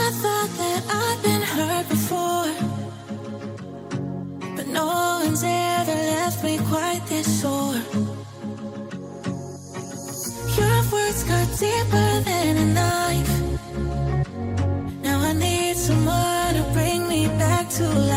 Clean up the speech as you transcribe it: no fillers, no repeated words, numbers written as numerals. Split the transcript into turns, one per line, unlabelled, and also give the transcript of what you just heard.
thought that I'd been hurt before, but no one's ever left me quite this sore. Your words cut deeper than a knife. Now I need someone to bring me back to life.